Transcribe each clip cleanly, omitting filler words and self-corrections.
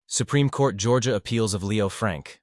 Supreme Court Georgia Appeals of Leo Frank,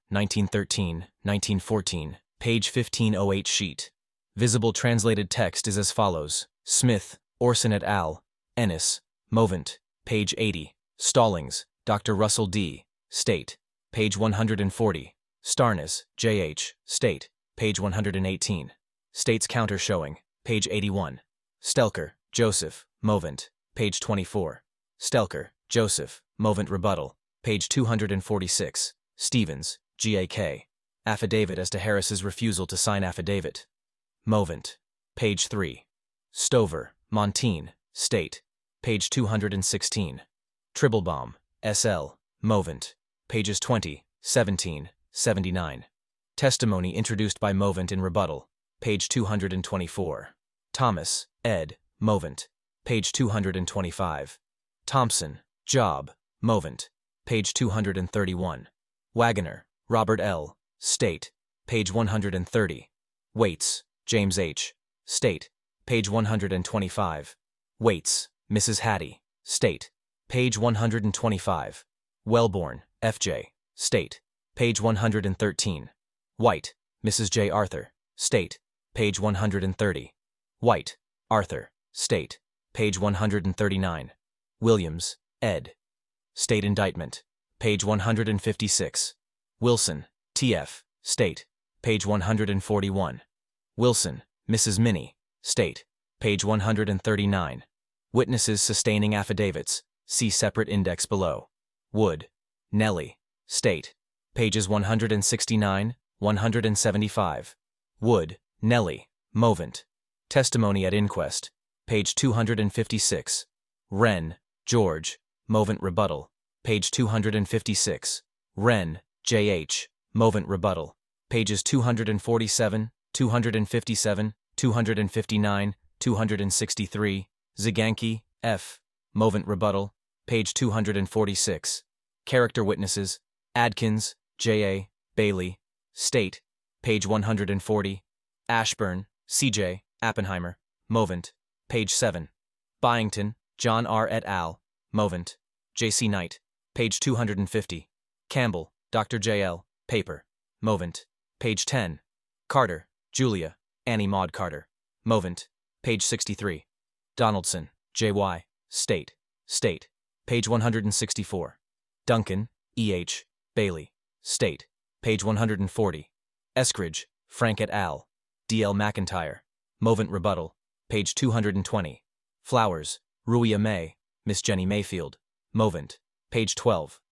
1913-1914, page 1508 sheet. Visible translated text is as follows. Smith, Orson et al., Ennis, Movent, page 80. Stallings, Dr. Russell D., State, page 140. Starnes, J.H., State, page 118. State's Counter Showing, page 81. Stelker, Joseph, Movent, page 24. Stelker, Joseph, Movent Rebuttal, page 246. Stevens, G.A.K. Affidavit as to Harris's refusal to sign affidavit. Movent, page 3. Stover, Montine, State, page 216. Tribblebaum, S.L., Movent, pages 20, 17, 79. Testimony introduced by Movent in rebuttal, page 224. Thomas, ed., Movent, page 225. Thompson, Job, Movent, page 231. Wagoner, Robert L., State, page 130. Waits, James H., State, page 125. Waits, Mrs. Hattie, State, page 125. Wellborn, F.J., State, page 113. White, Mrs. J. Arthur, State, page 130. White, Arthur, State, page 139. Williams, ed. State Indictment, page 156. Wilson, T.F., State, page 141. Wilson, Mrs. Minnie, State, page 139. Witnesses sustaining affidavits, see separate index below. Wood, Nellie, State, pages 169, 175. Wood, Nellie, Movent. Testimony at inquest, page 256. Wren, George, Movent Rebuttal, page 256. Wren, J.H., Movent Rebuttal, pages 247, 257, 259, 263. Zyganki, F., Movent Rebuttal, page 246. Character witnesses, Adkins, J.A., Bailey, State, page 140. Ashburn, C.J., Appenheimer, Movent, page 7. Byington, John R. et al., Movent, J.C. Knight, page 250. Campbell, Dr. J.L., Paper, Movent, page 10. Carter, Julia, Annie Maud Carter, Movent, page 63. Donaldson, J.Y., State, page 164. Duncan, E.H., Bailey, State, page 140. Eskridge, Frank et al., D.L. McIntyre, Movent Rebuttal, page 220. Flowers, Ruia May, Miss Jenny Mayfield, Movent, page 12.